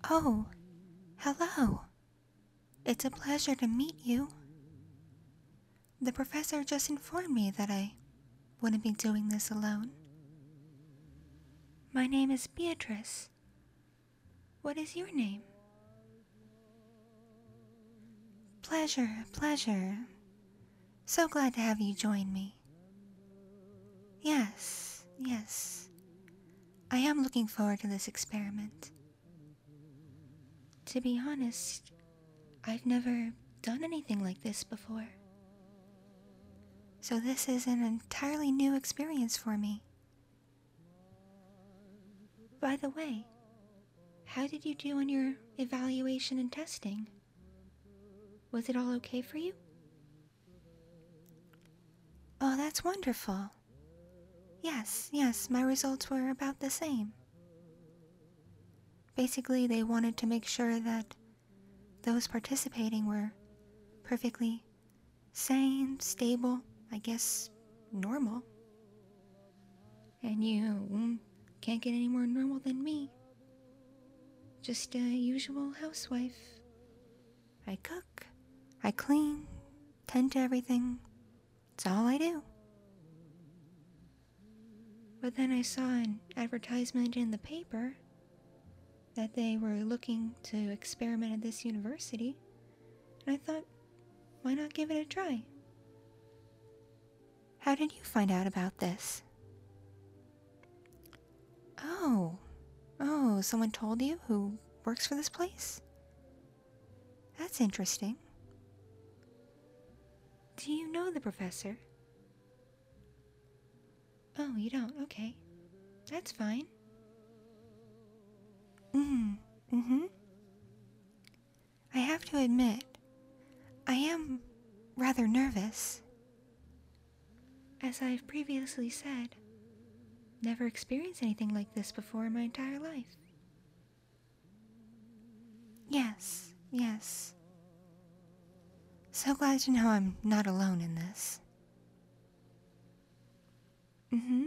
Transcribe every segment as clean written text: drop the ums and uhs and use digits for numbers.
Oh, hello. It's a pleasure to meet you. The professor just informed me that I wouldn't be doing this alone. My name is Beatrice. What is your name? Pleasure, pleasure. So glad to have you join me. Yes, yes. I am looking forward to this experiment. To be honest, I've never done anything like this before. So this is an entirely new experience for me. By the way, how did you do on your evaluation and testing? Was it all okay for you? Oh, that's wonderful. Yes, yes, my results were about the same. Basically, they wanted to make sure that those participating were perfectly sane, stable, I guess normal. And you can't get any more normal than me. Just a usual housewife. I cook, I clean, tend to everything. It's all I do. But then I saw an advertisement in the paper that they were looking to experiment at this university, and I thought, why not give it a try? How did you find out about this? Oh, someone told you who works for this place? That's interesting. Do you know the professor? Oh, you don't? Okay. That's fine. Mm-hmm. I have to admit, I am rather nervous. As I've previously said, never experienced anything like this before in my entire life. Yes, yes. So glad to know I'm not alone in this. Mm-hmm.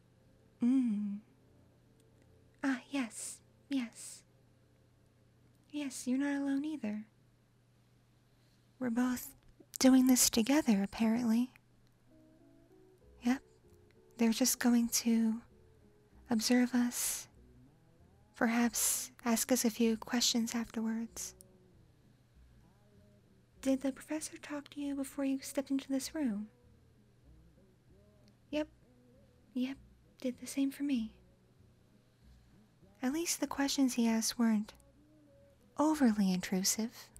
Ah, yes, yes. Yes, you're not alone either. We're both doing this together, apparently. Yep, they're just going to observe us, perhaps ask us a few questions afterwards. Did the professor talk to you before you stepped into this room? Yep, yep, did the same for me. At least the questions he asked weren't overly intrusive.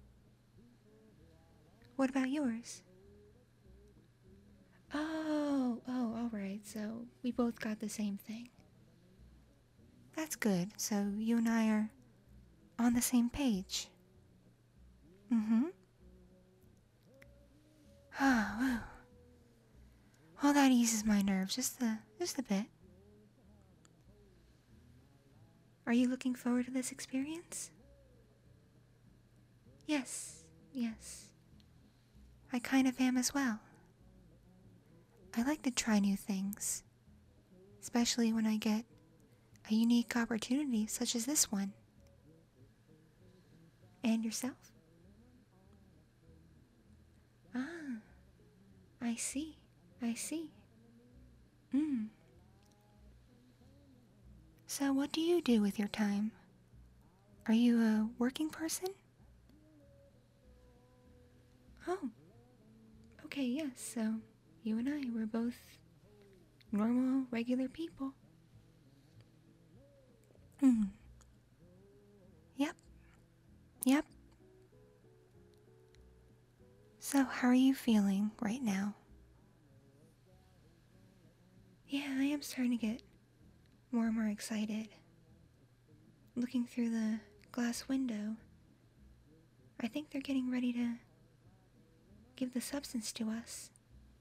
What about yours? Oh, alright, so we both got the same thing. That's good, so you and I are on the same page. Mm-hmm. Oh, well, that eases my nerves just a bit. Are you looking forward to this experience? Yes, yes. I kind of am as well. I like to try new things, especially when I get a unique opportunity such as this one. And yourself? Ah, I see. I see. Hmm. So what do you do with your time? Are you a working person? Oh, okay, yes, so you and I were both normal, regular people. Hmm. Yep. Yep. So how are you feeling right now? Yeah, I am starting to get more and more excited. Looking through the glass window, I think they're getting ready to give the substance to us.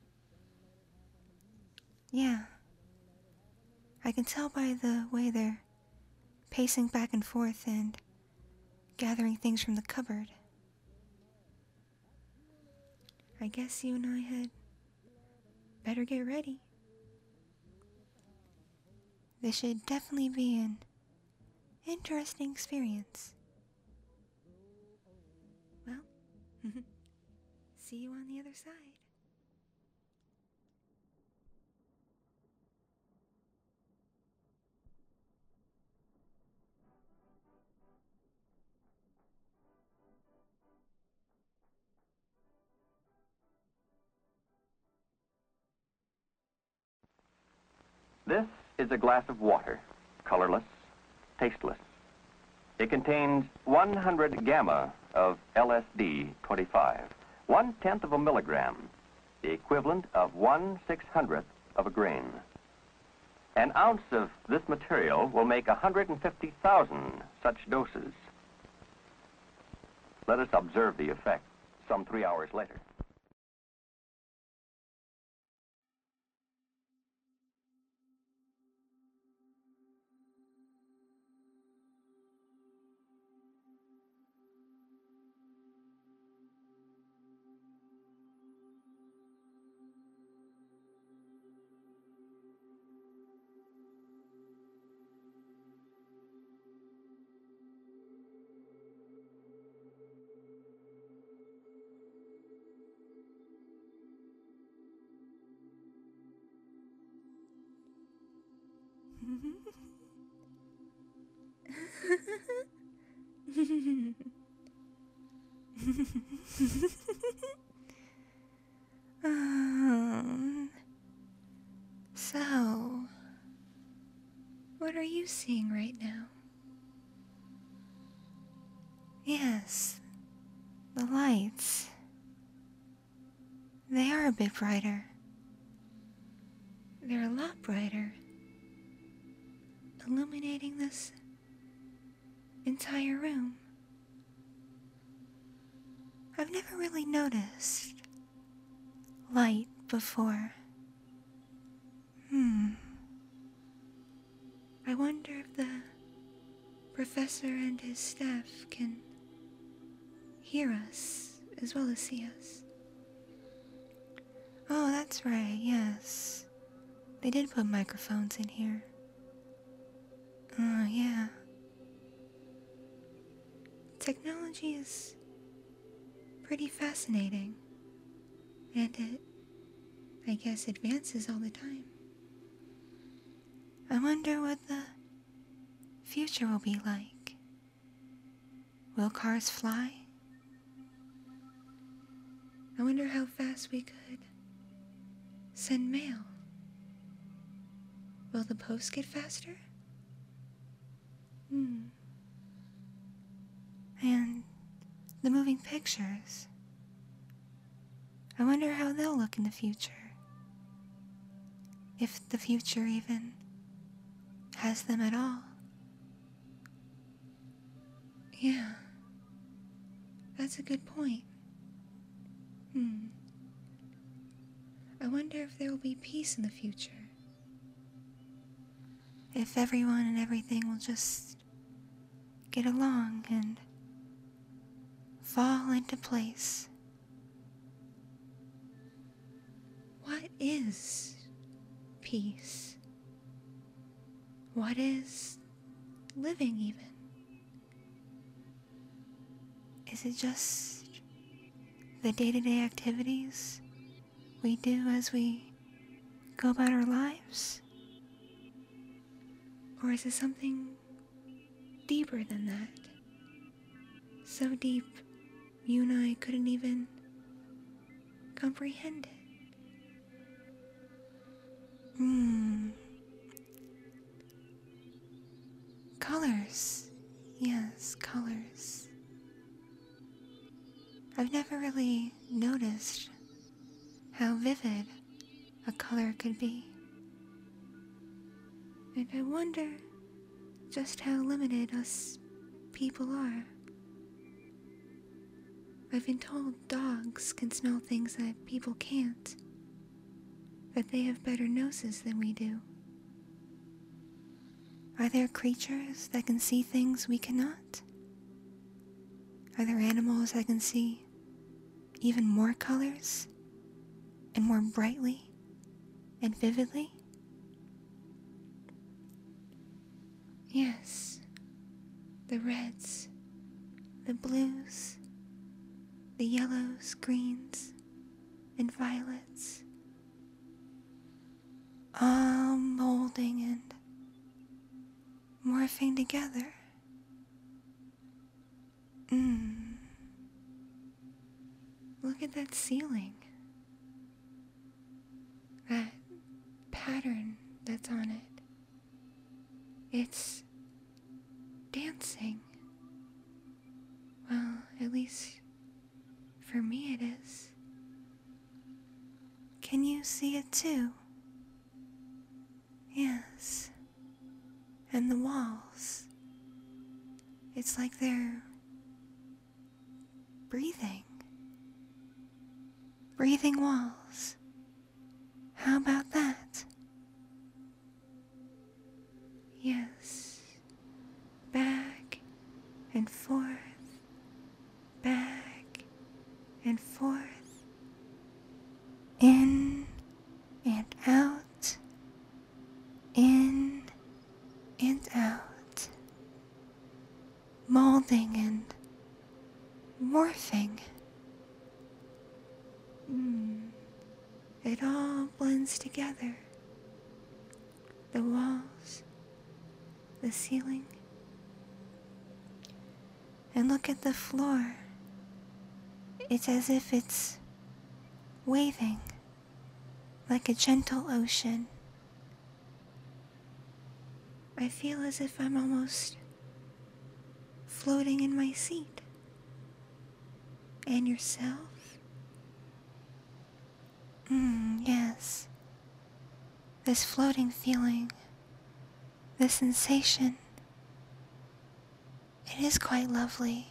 Yeah. I can tell by the way they're pacing back and forth and gathering things from the cupboard. I guess you and I had better get ready. This should definitely be an interesting experience. See you on the other side. This is a glass of water, colorless, tasteless. It contains 100 gamma of LSD-25, 1/10 of a milligram, the equivalent of 1/600th of a grain. An ounce of this material will make 150,000 such doses. Let us observe the effect some 3 hours later. So, what are you seeing right now? Yes, the lights. They are a bit brighter. They're a lot brighter, illuminating this entire room. I've never really noticed light before. I wonder if the professor and his staff can hear us as well as see us. Oh, that's right, yes. They did put microphones in here. Oh, yeah. Technology is pretty fascinating. And it, I guess, advances all the time. I wonder what the future will be like. Will cars fly? I wonder how fast we could send mail. Will the post get faster? And the moving pictures. I wonder how they'll look in the future. If the future even has them at all. Yeah, that's a good point. I wonder if there will be peace in the future. If everyone and everything will just get along and fall into place. What is peace? What is living even? Is it just the day-to-day activities we do as we go about our lives? Or is it something deeper than that? So deep, you and I couldn't even comprehend it. Colors. Yes, colors. I've never really noticed how vivid a color could be. And I wonder just how limited us people are. I've been told dogs can smell things that people can't, that they have better noses than we do. Are there creatures that can see things we cannot? Are there animals that can see even more colors and more brightly and vividly? Yes, the reds, the blues, the yellows, greens, and violets, all molding and morphing together. Look at that ceiling. That pattern that's on it. It's dancing. Well, at least for me it is. Can you see it too? Yes. And the walls. It's like they're breathing. Breathing walls. How about that? Yes. Back and forth. Back and forth. In and out. In and out. Molding and morphing. It all blends together. The walls, the ceiling, and look at the floor. It's as if it's waving like a gentle ocean. I feel as if I'm almost floating in my seat. And yourself? Yes. This floating feeling, this sensation, it is quite lovely.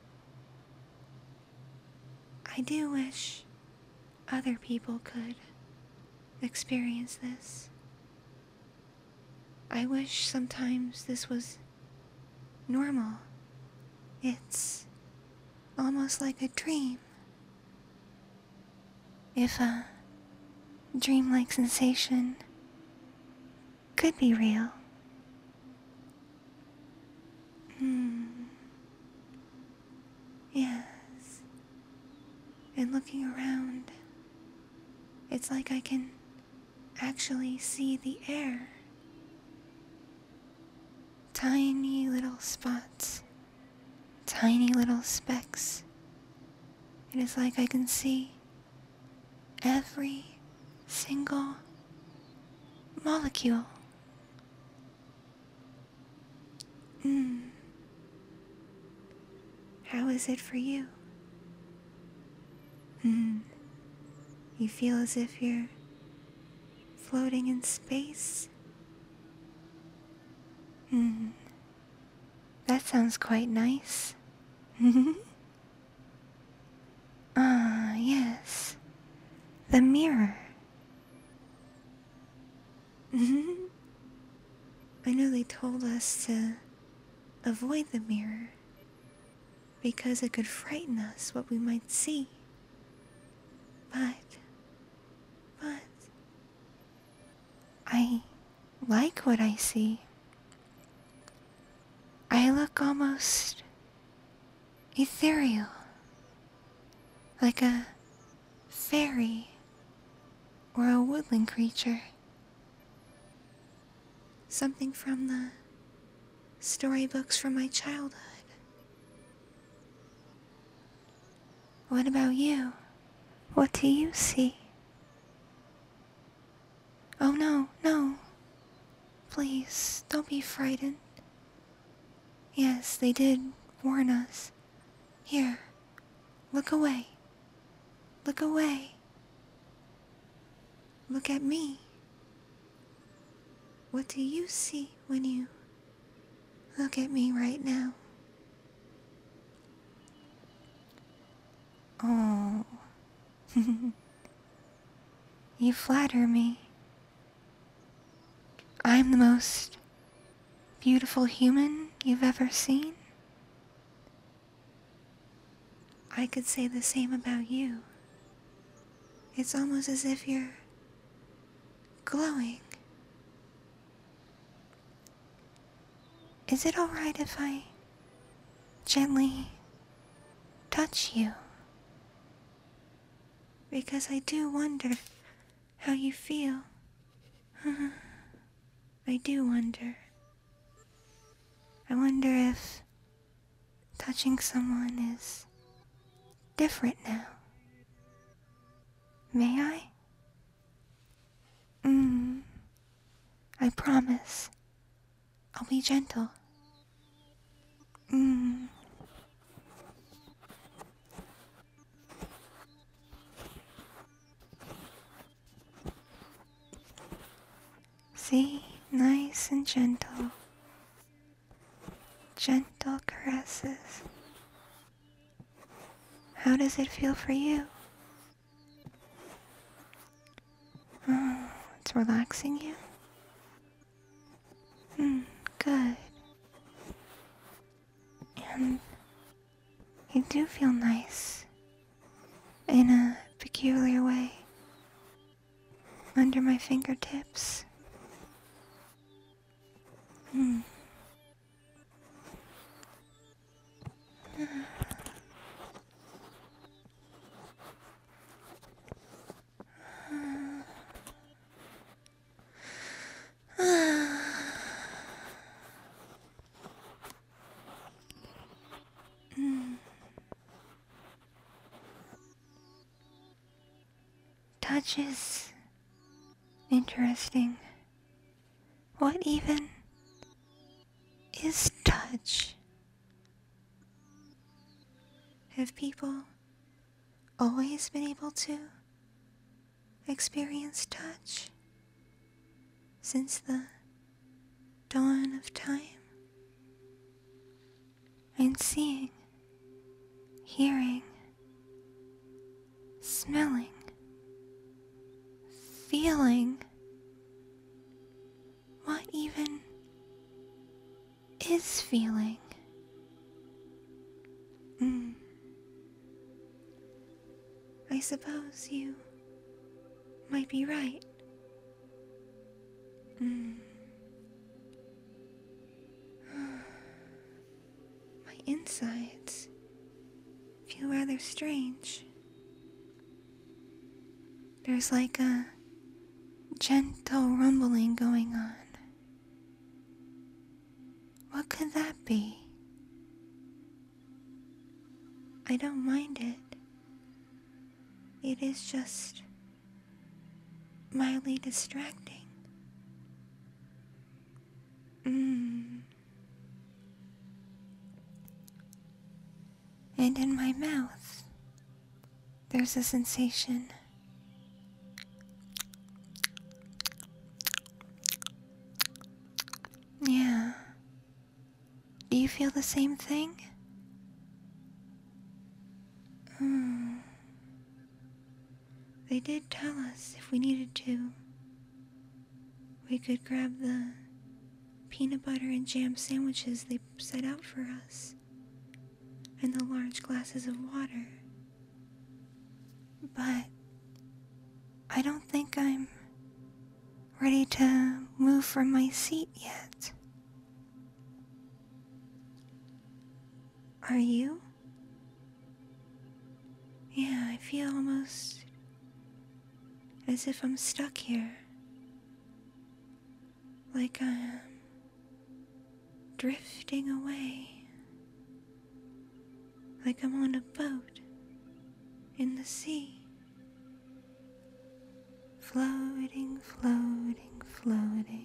I do wish other people could experience this. I wish sometimes this was normal. It's almost like a dream. If a dreamlike sensation could be real. Yes. And looking around, it's like I can actually see the air. Tiny little spots, tiny little specks. It is like I can see every single molecule. How is it for you? You feel as if you're floating in space? That sounds quite nice. Yes. The mirror. I know they told us to avoid the mirror because it could frighten us what we might see. But I like what I see. I look almost ethereal, like a fairy or a woodland creature. Something from the storybooks from my childhood. What about you? What do you see? Oh no, no. Please, don't be frightened. Yes, they did warn us. Here, look away. Look away. Look at me. What do you see when you look at me right now? Oh, you flatter me. I'm the most beautiful human you've ever seen. I could say the same about you. It's almost as if you're glowing. Is it alright if I gently touch you because I do wonder how you feel. I do wonder. I wonder if touching someone is different now. May I? I promise. I'll be gentle. See? Nice and gentle. Gentle caresses. How does it feel for you? Oh, it's relaxing you? Good. And you do feel nice. In a peculiar way. Under my fingertips. Touch is interesting. What even is touch? Have people always been able to experience touch since the dawn of time? And seeing, hearing, smelling, feeling. What even is feeling? I suppose you might be right. My insides feel rather strange. There's like a gentle rumbling going on. What could that be? I don't mind it. It is just mildly distracting. And in my mouth, there's a sensation. Yeah. Do you feel the same thing? They did tell us if we needed to, we could grab the peanut butter and jam sandwiches they set out for us, and the large glasses of water. But I don't think I'm ready to move from my seat yet. Are you? Yeah, I feel almost as if I'm stuck here. Like I'm drifting away. Like I'm on a boat in the sea. Floating, floating, floating.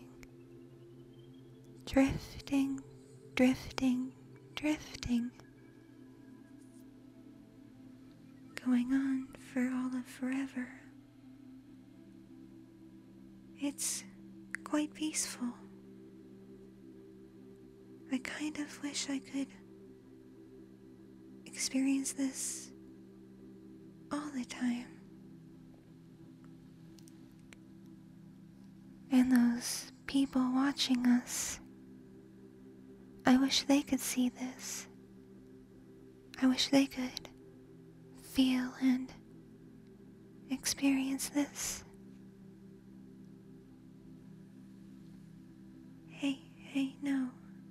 Drifting, drifting, drifting. Going on for all of forever. It's quite peaceful. I kind of wish I could experience this all the time. And those people watching us, I wish they could see this. I wish they could feel and experience this. Hey, no,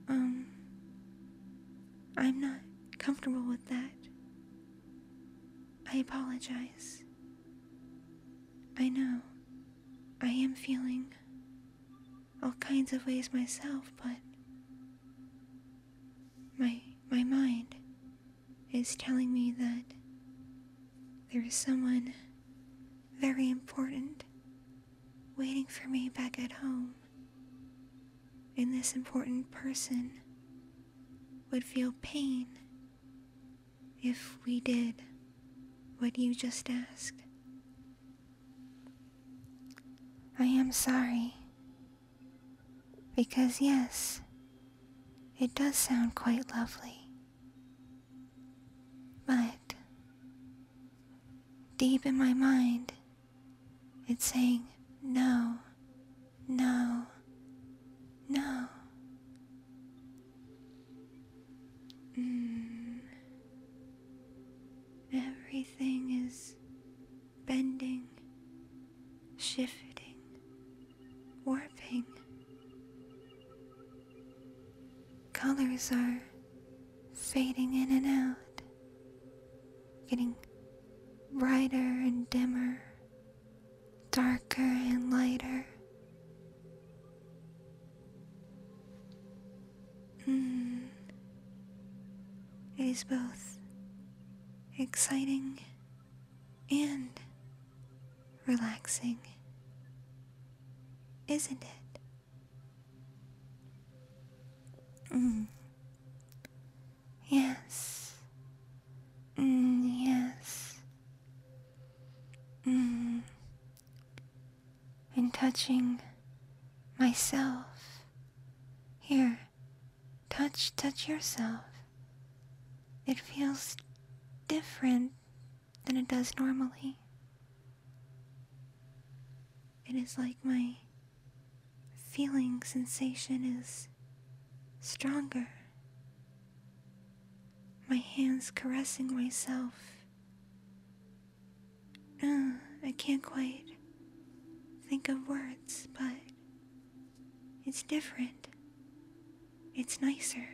I'm not comfortable with that. I apologize. I know. I am feeling all kinds of ways myself, but my mind is telling me that there is someone very important waiting for me back at home. And this important person would feel pain if we did what you just asked. I am sorry, because yes, it does sound quite lovely, but deep in my mind, it's saying no, no, no. Everything is bending, shifting, warping. Colors are fading in and out, getting brighter and dimmer, darker and lighter. It is both exciting and relaxing, isn't it? Yes. Yes. And touching myself. Here, touch yourself. It feels different than it does normally. It is like my feeling sensation is stronger. My hands caressing myself. I can't quite think of words, but it's different. It's nicer.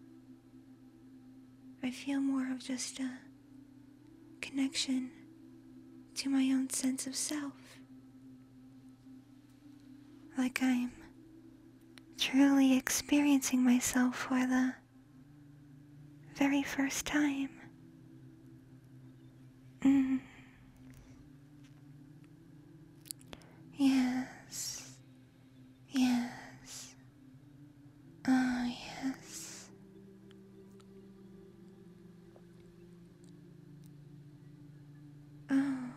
I feel more of just a connection to my own sense of self. Like I'm truly experiencing myself for the very first time. Yes. Yes. Oh, yes. Oh.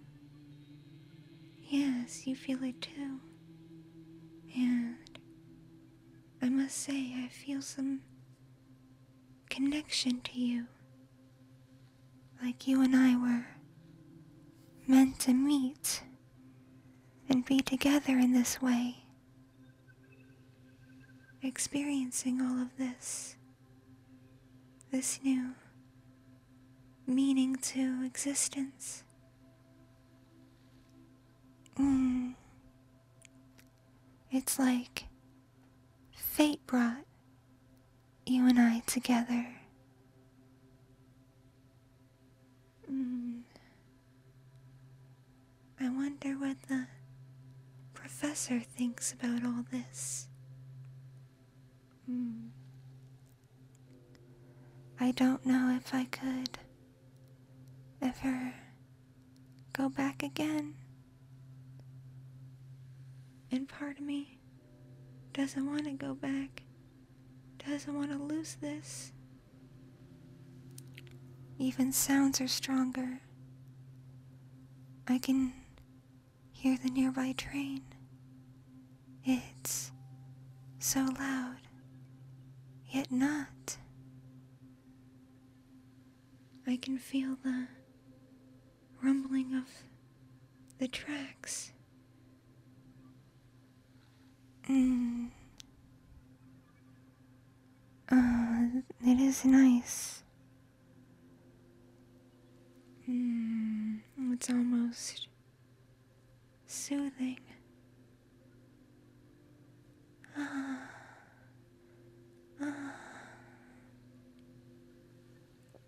Yes, you feel it too. And I must say, I feel some connection to you. Like you and I were meant to meet and be together in this way. Experiencing all of this new meaning to existence. It's like fate brought you and I together. I wonder what the professor thinks about all this. I don't know if I could ever go back again. And part of me doesn't want to go back, doesn't want to lose this. Even sounds are stronger. I can hear the nearby train. It's so loud, yet not. I can feel the rumbling of the tracks. It is nice. It's almost soothing.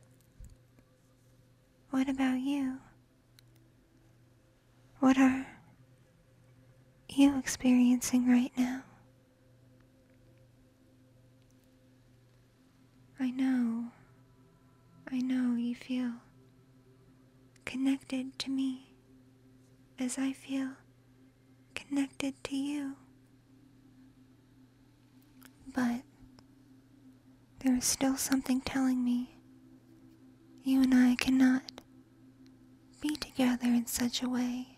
What about you? What are experiencing right now. I know you feel connected to me as I feel connected to you. But there is still something telling me you and I cannot be together in such a way.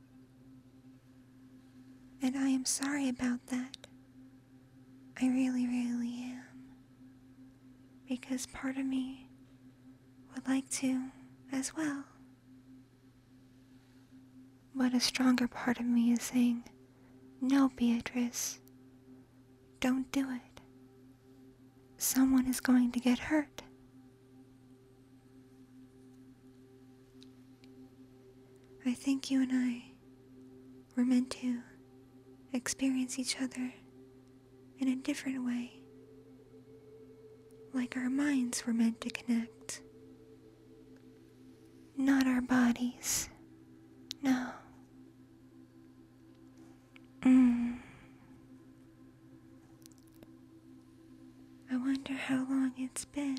And I am sorry about that. I really, really am. Because part of me would like to as well. But a stronger part of me is saying, no, Beatrice, don't do it. Someone is going to get hurt. I think you and I were meant to experience each other in a different way. Like our minds were meant to connect. Not our bodies. No. I wonder how long it's been.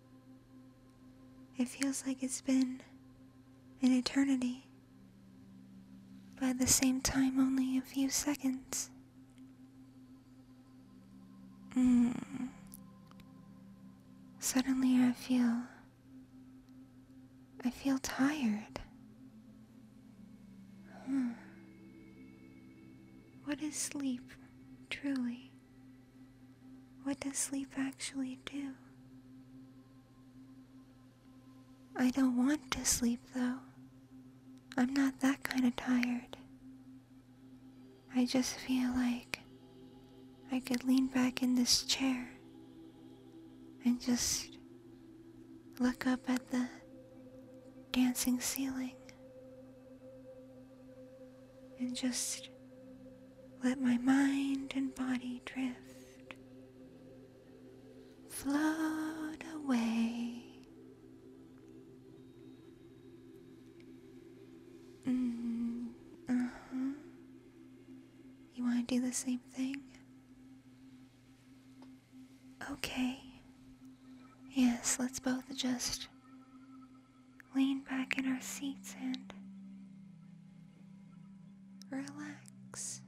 It feels like it's been an eternity. But at the same time, only a few seconds. Suddenly I feel tired. What is sleep, truly? What does sleep actually do? I don't want to sleep, though. I'm not that kind of tired. I just feel like I could lean back in this chair and just look up at the dancing ceiling and just let my mind and body drift, float away. You want to do the same thing? Okay. Yes, let's both just lean back in our seats and relax.